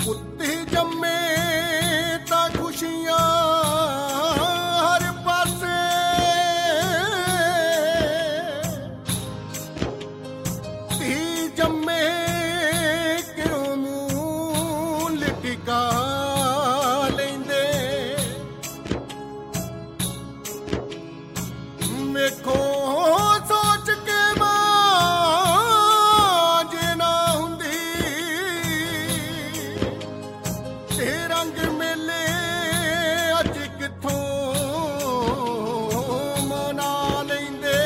ਪੁੱਤੀ ਜੰਮੇ ਤਾਂ ਖੁਸ਼ੀਆਂ ਹਰ ਪਾਸੇ, ਧੀ ਜੰਮੇ ਕਿਉਂ ਮੂੰਹ ਲਟਕਾ ਲੈਂਦੇ। ਵੇਖੋ ਸੋਚ ਕੇ ਮਾਂ ਜੇ ਨਾ ਹੁੰਦੀ, ਤੇ ਰੰਗ ਮੇਲੇ ਅੱਜ ਕਿੱਥੋਂ ਮਨਾ ਲੈਂਦੇ।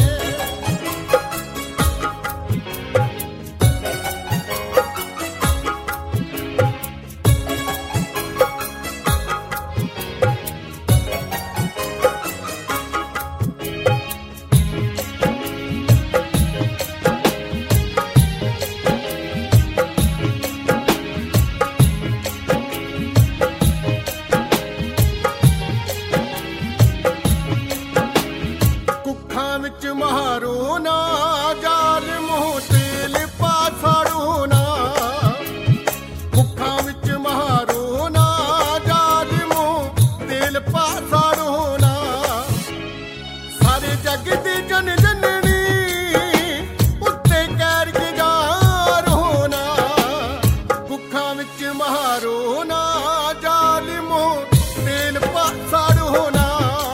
ਕੁੱਖਾਂ ਵਿੱਚ ਮਾਰੋ ਨਾ ਜ਼ਾਲਿਮੋ, ਤੇਲ ਪਾ ਸਾੜੋ ਨਾ। ਕੁੱਖਾਂ ਵਿੱਚ ਮਾਰੋ ਨਾ ਜ਼ਾਲਿਮੋ, ਤੇਲ ਪਾ ਸਾੜੋ ਨਾ। ਸਾਰੇ ਜੱਗ ਦੀ ਜਨ ਜਨਨੀ ਉੱਤੇ ਕਹਿਰ ਗੁਜ਼ਾਰ ਹੋਣਾ। ਕੁੱਖਾਂ ਵਿੱਚ ਮਾਰੋ ਨਾ ਜ਼ਾਲਿਮੋ, ਤੇਲ ਪਾ ਸਾੜੋ ਨਾ।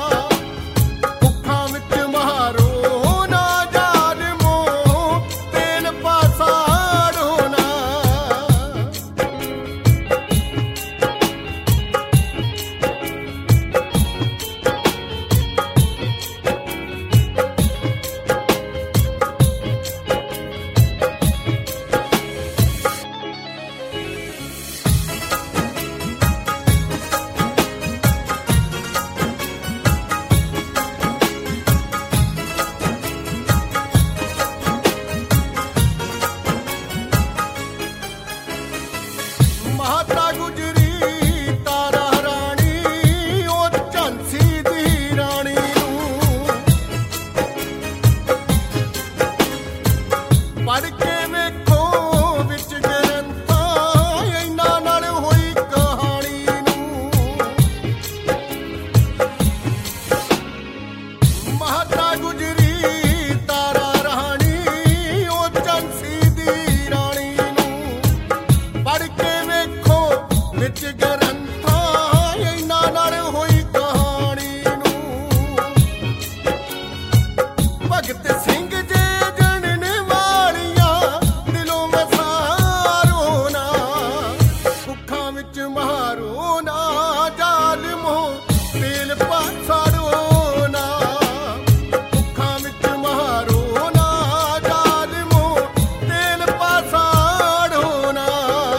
ਮਾਤਾ ਗੁਜਰੀ ਤਾਰਾ ਰਾਣੀ, ਉਹ ਝਾਂਸੀ ਦੀ ਰਾਣੀ ਨੂੰ ਪੜ੍ਹ ਕੇ ਵੇਖੋ ਵਿੱਚ ਗ੍ਰੰਥਾਂ, ਇਹਨਾਂ ਨਾਲ ਹੋਈ ਕਹਾਣੀ ਨੂੰ। ਮਾਤਾ ਗੁਜਰੀ ਤਾਰਾ ਰਾਣੀ, ਉਹ ਝਾਂਸੀ ਦੀ ਰਾਣੀ ਨੂੰ ਪੜ੍ਹ ਕੇ ਵਿੱਚ ਗ੍ਰੰਥਾਂ, ਇਹਨਾਂ ਨਾਲ ਹੋਈ ਕਹਾਣੀ ਨੂੰ। ਭਗਤ ਸਿੰਘ ਜੇ ਜਣਨ ਵਾਲੀਆਂ, ਦਿਲੋਂ ਵਸਾਰੋ ਨਾ। ਕੁੱਖਾਂ ਵਿੱਚ ਮਾਰੋ ਨਾ ਜ਼ਾਲਿਮੋ, ਤੇਲ ਪਾ ਸਾੜੋ ਨਾ। ਕੁੱਖਾਂ ਵਿੱਚ ਮਾਰੋ ਨਾ ਜ਼ਾਲਿਮੋ, ਤੇਲ ਪਾ ਸਾੜੋ ਨਾ।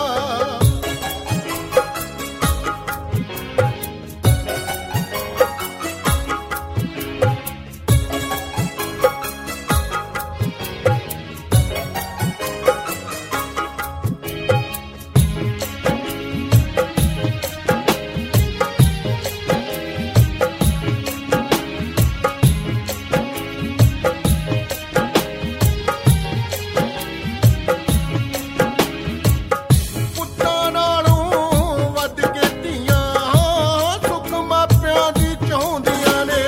ਪੁੱਤਾਂ ਨਾਲੋਂ ਵੱਧ ਕੇ ਧੀਆਂ ਸੁੱਖ ਮਾਪਿਆਂ ਦੀ ਚਾਹੁੰਦੀਆਂ ਨੇ।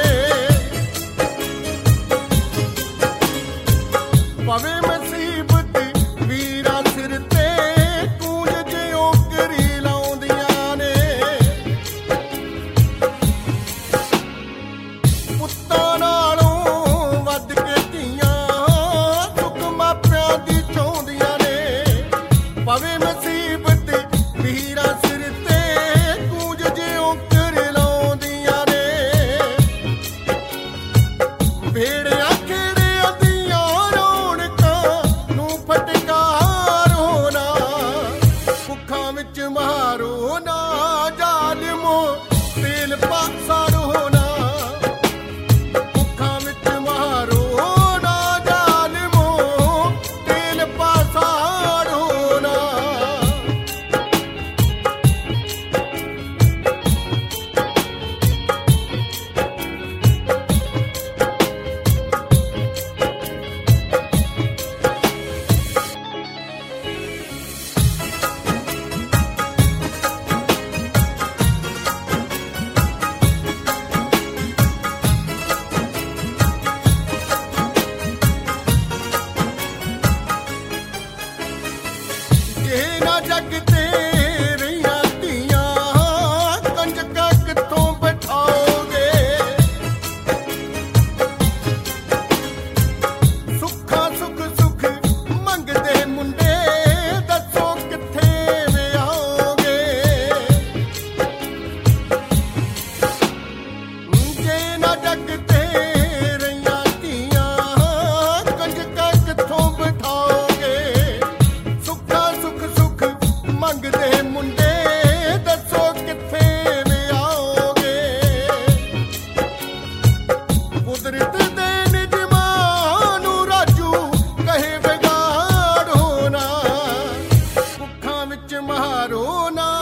ਭਾਵੇਂ ਮੁਸੀਬਤ ਵੀਰਾਂ ਸਿਰ ਤੇ ਕੂੰਜ ਜਿਉਂ ਕਰੀ ਲਾਉਂਦੀਆਂ ਨੇ। ਪੁੱਤਾਂ ਨਾਲੋਂ ਵੱਧ ਕੇ ਧੀਆਂ ਸੁੱਖ ਮਾਪਿਆਂ ਦੀ ਚਾਹੁੰਦੀਆਂ ਨੇ। ਭਾਵੇਂ ਮੁਸੀਬਤ ਵੀਰਾਂ ਸਿਰ ਤੇ ਕੂੰਜ ਜਿਉਂ ਕਰ ਲਾਉਂਦੀਆਂ ਨੇ। ਭੇੜਿਆਂ ਖੇੜਿਆਂ ਦੀਆਂ ਰੌਣਕਾਂ ਨੂੰ ਫਟਕਾਰ ਹੋਣਾ। ਕੁੱਖਾਂ ਵਿੱਚ ਮਾਰੋ ਨਾ ਜ਼ਾਲਿਮੋ, ਤੇਲ ਪਾ ਸਾੜੋ ਨਾ। ਕੁੱਖਾਂ ਵਿੱਚ ਮਾਰੋ ਨਾ ਜ਼ਾਲਿਮੋ, ਤੇਲ ਪਾ ਸਾੜੋ ਨਾ। ਵੇ ਮੁੰਡੇ ਦੱਸੋ ਕਿੱਥੇ ਵਿਆਹੋਗੇ। ਕੁਦਰਤ ਦੇ ਨਿਯਮਾਂ ਨੂੰ ਰਾਜੂ ਕਹੇ ਵਿਗਾੜੋ ਨਾ, ਭੁੱਖਾਂ ਵਿੱਚ ਮਾਰੋ ਨਾ।